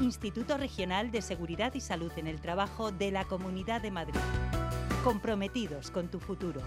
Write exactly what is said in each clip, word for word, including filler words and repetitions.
Instituto Regional de Seguridad y Salud en el Trabajo de la Comunidad de Madrid. Comprometidos con tu futuro.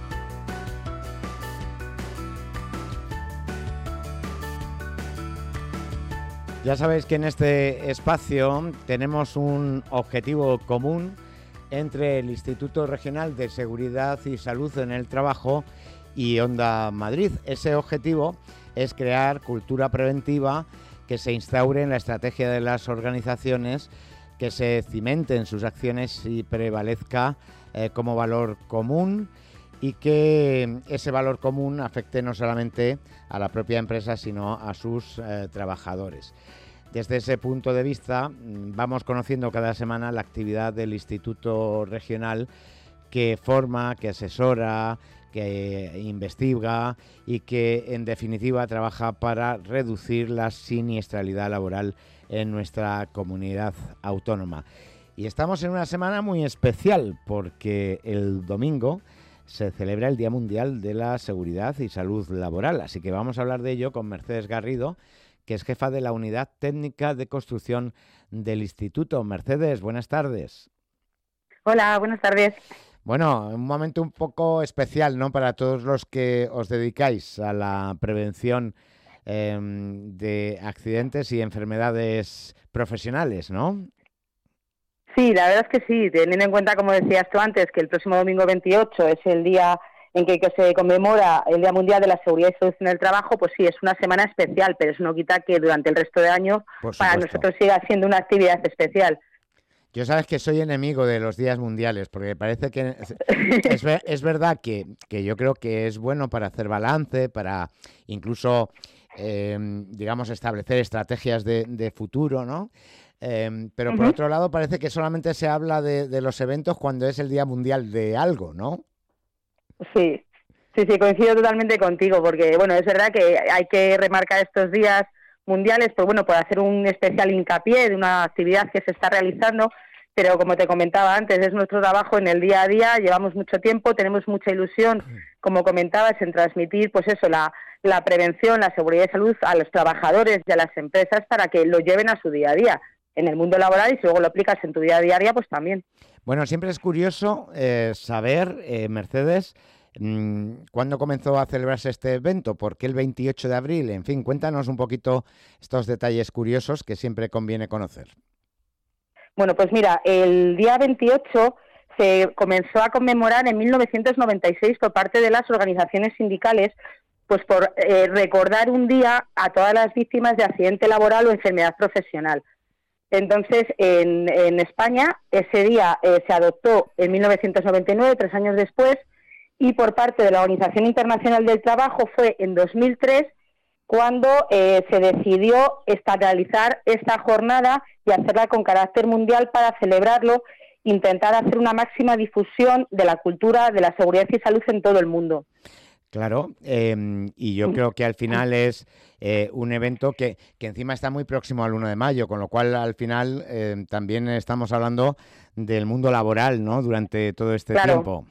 Ya sabéis que en este espacio tenemos un objetivo común entre el Instituto Regional de Seguridad y Salud en el Trabajo y Onda Madrid. Ese objetivo es crear cultura preventiva que se instaure en la estrategia de las organizaciones, que se cimente en sus acciones y prevalezca eh, como valor común, y que ese valor común afecte no solamente a la propia empresa, sino a sus eh, trabajadores. Desde ese punto de vista, vamos conociendo cada semana la actividad del Instituto Regional, que forma, que asesora, que investiga y que, en definitiva, trabaja para reducir la siniestralidad laboral en nuestra comunidad autónoma. Y estamos en una semana muy especial porque el domingo se celebra el Día Mundial de la Seguridad y Salud Laboral. Así que vamos a hablar de ello con Mercedes Garrido, que es jefa de la Unidad Técnica de Construcción del Instituto. Mercedes, buenas tardes. Hola, buenas tardes. Bueno, un momento un poco especial, ¿no?, para todos los que os dedicáis a la prevención eh, de accidentes y enfermedades profesionales, ¿no? Sí, la verdad es que sí, teniendo en cuenta, como decías tú antes, que el próximo domingo veintiocho es el día en que, que se conmemora el Día Mundial de la Seguridad y Salud en el Trabajo, pues sí, es una semana especial, pero eso no quita que durante el resto del año para nosotros siga siendo una actividad especial. Yo sabes que soy enemigo de los días mundiales, porque parece que es, es verdad que, que yo creo que es bueno para hacer balance, para incluso, eh, digamos, establecer estrategias de, de futuro, ¿no? Eh, pero por uh-huh. otro lado parece que solamente se habla de, de los eventos cuando es el Día Mundial de algo, ¿no? Sí, sí, sí, coincido totalmente contigo, porque bueno, es verdad que hay que remarcar estos días mundiales, pues bueno, por hacer un especial hincapié de una actividad que se está realizando, pero como te comentaba antes, es nuestro trabajo en el día a día, llevamos mucho tiempo, tenemos mucha ilusión, como comentabas, en transmitir, pues eso, la, la prevención, la seguridad y salud a los trabajadores y a las empresas para que lo lleven a su día a día en el mundo laboral, y si luego lo aplicas en tu día a día, pues también. Bueno, siempre es curioso eh, saber, eh, Mercedes, mmm, ¿cuándo comenzó a celebrarse este evento? ¿Por qué el veintiocho de abril? En fin, cuéntanos un poquito estos detalles curiosos que siempre conviene conocer. Bueno, pues mira, el día veintiocho se comenzó a conmemorar en mil novecientos noventa y seis por parte de las organizaciones sindicales, pues por eh, recordar un día a todas las víctimas de accidente laboral o enfermedad profesional. Entonces, en, en España, ese día eh, se adoptó en mil novecientos noventa y nueve, tres años después, y por parte de la Organización Internacional del Trabajo fue en dos mil tres cuando eh, se decidió estatalizar esta jornada y hacerla con carácter mundial para celebrarlo, intentar hacer una máxima difusión de la cultura de la seguridad y salud en todo el mundo. Claro, eh, y yo creo que al final es eh, un evento que, que encima está muy próximo al uno de mayo, con lo cual al final eh, también estamos hablando del mundo laboral, ¿no?, durante todo este claro. tiempo.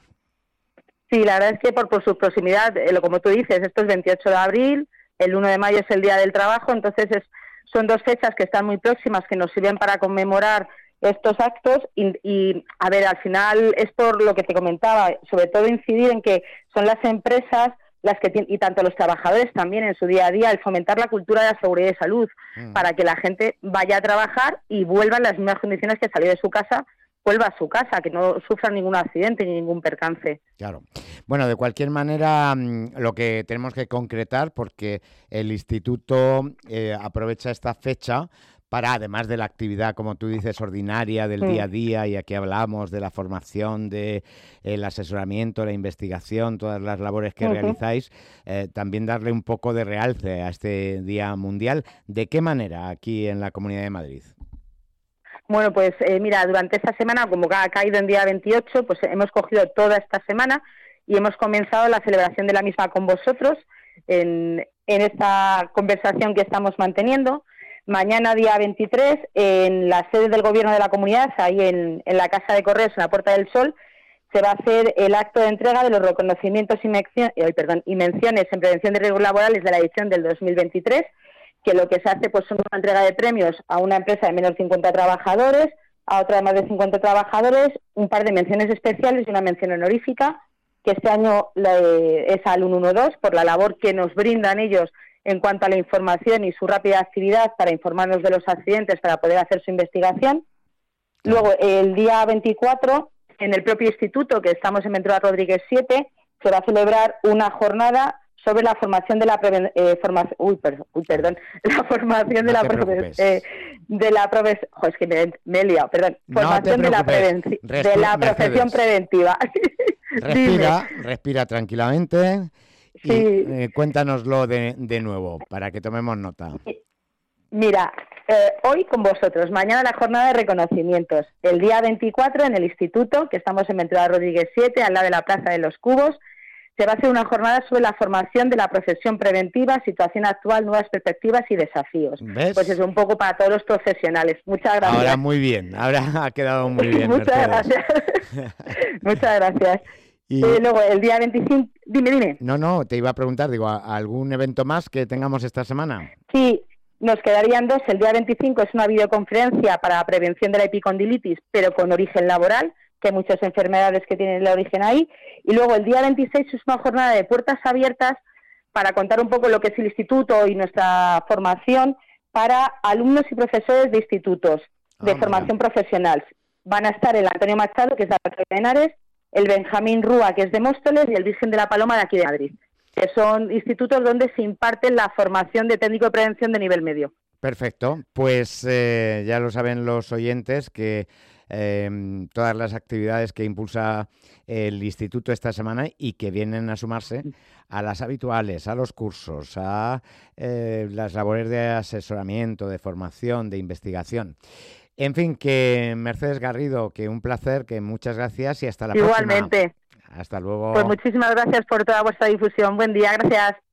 Sí, la verdad es que por, por su proximidad, eh, como tú dices, esto es veintiocho de abril, el uno de mayo es el Día del Trabajo, entonces es, son dos fechas que están muy próximas, que nos sirven para conmemorar estos actos y, y, a ver, al final es por lo que te comentaba, sobre todo incidir en que son las empresas las que tienen, y tanto los trabajadores también en su día a día, el fomentar la cultura de la seguridad y salud, mm. para que la gente vaya a trabajar y vuelva en las mismas condiciones que salió de su casa, vuelva a su casa, que no sufra ningún accidente ni ningún percance. Claro. Bueno, de cualquier manera, lo que tenemos que concretar, porque el Instituto eh, aprovecha esta fecha para, además de la actividad, como tú dices, ordinaria del sí. día a día, y aquí hablamos de la formación, de el asesoramiento, la investigación, todas las labores que uh-huh. realizáis, eh, también darle un poco de realce a este Día Mundial. ¿De qué manera aquí en la Comunidad de Madrid? Bueno, pues eh, mira, durante esta semana, como ha caído en día veintiocho, pues hemos cogido toda esta semana y hemos comenzado la celebración de la misma con vosotros en, en esta conversación que estamos manteniendo. Mañana, día veintitrés, en la sede del Gobierno de la Comunidad, ahí en, en la Casa de Correos, en la Puerta del Sol, se va a hacer el acto de entrega de los reconocimientos y, mención, eh, perdón, y menciones en prevención de riesgos laborales de la edición del dos mil veintitrés, que lo que se hace pues son una entrega de premios a una empresa de menos de cincuenta trabajadores, a otra de más de cincuenta trabajadores, un par de menciones especiales y una mención honorífica, que este año eh, es al ciento doce por la labor que nos brindan ellos en cuanto a la información y su rápida actividad para informarnos de los accidentes, para poder hacer su investigación. Luego, el día veinticuatro, en el propio instituto, que estamos en Ventura Rodríguez siete, se va a celebrar una jornada sobre la formación de la preven- eh, forma- uy, per- uy, perdón, la formación de No la te prove- preocupes. eh, de la profe- jo, es que me, me he liado, perdón, No formación te de la preocupes. prevenci- Respi- de la profesión Mercedes. preventiva. Respira, respira tranquilamente y Sí. eh, cuéntanoslo de, de nuevo para que tomemos nota. Mira, eh, hoy con vosotros, mañana la jornada de reconocimientos, el día veinticuatro en el instituto, que estamos en Ventura Rodríguez siete, al lado de la Plaza de los Cubos, se va a hacer una jornada sobre la formación de la profesión preventiva, situación actual, nuevas perspectivas y desafíos. ¿Ves? Pues es un poco para todos los profesionales. Muchas gracias. Ahora muy bien, ahora ha quedado muy bien, Muchas Mercedes. gracias. Muchas gracias. Y Y luego el día veinticinco, dime, dime. no, no, te iba a preguntar, digo, ¿a- ¿algún evento más que tengamos esta semana? Sí, nos quedarían dos. El día veinticinco es una videoconferencia para prevención de la epicondilitis, pero con origen laboral, que hay muchas enfermedades que tienen el origen ahí. Y luego el día veintiséis es una jornada de puertas abiertas para contar un poco lo que es el instituto y nuestra formación para alumnos y profesores de institutos de Ah, formación profesional. Van a estar el Antonio Machado, que es de Alcalá de Henares, el Benjamín Rúa, que es de Móstoles, y el Virgen de la Paloma, de aquí de Madrid, que son institutos donde se imparte la formación de técnico de prevención de nivel medio. Perfecto, pues eh, ya lo saben los oyentes que eh, todas las actividades que impulsa el instituto esta semana y que vienen a sumarse a las habituales, a los cursos, a eh, las labores de asesoramiento, de formación, de investigación. En fin, que Mercedes Garrido, que un placer, que muchas gracias y hasta la próxima. Igualmente. Hasta luego. Pues muchísimas gracias por toda vuestra difusión. Buen día, gracias.